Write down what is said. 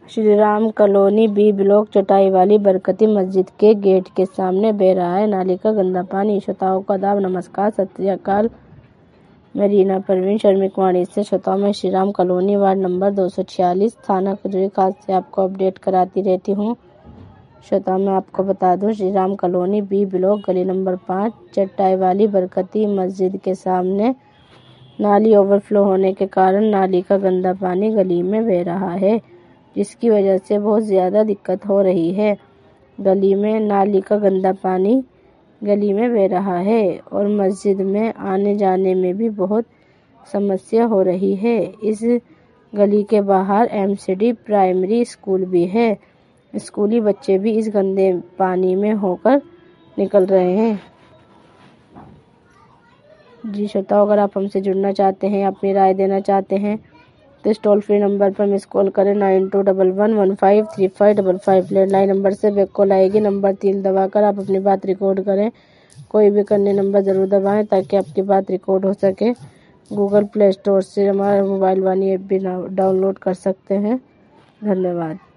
Shri Ram colony B block चटाई वाली बरकती मस्जिद के गेट के सामने बह रहा है नाली का गंदा पानी। श्रोताओं का आदाब, नमस्कार, सत श्री अकाल। मैं रीना परवीन श्रमिक वाणी से श्रोताओं में Shri Ram colony ward number 246 थाना खजूरी खास से आपको अपडेट कराती रहती हूँ। श्रोताओं मैं आपको बता दूं, Shri Ram colony B block गली नंबर 5 चटाई वाली बरकती मस्जिद के सामने नाली ओवरफ्लो होने के कारण नाली का गंदा पानी गली में बह रहा है, जिसकी वजह से बहुत ज़्यादा दिक्कत हो रही है। गली में नाली का गंदा पानी गली में बह रहा है और मस्जिद में आने जाने में भी बहुत समस्या हो रही है। इस गली के बाहर एमसीडी प्राइमरी स्कूल भी है। स्कूली बच्चे भी इस गंदे पानी में होकर निकल रहे हैं। जी श्रोताओ, अगर आप हमसे जुड़ना चाहते हैं, अपनी राय देना चाहते हैं तो इस टोल फ्री नंबर पर मिस कॉल करें 9211153555। लैंडलाइन नंबर से बैक कॉल आएगी। नंबर 3 दबाकर आप अपनी बात रिकॉर्ड करें। कोई भी करने नंबर ज़रूर दबाएं ताकि आपकी बात रिकॉर्ड हो सके। गूगल प्ले स्टोर से हमारा मोबाइल वाणी ऐप भी डाउनलोड कर सकते हैं। धन्यवाद।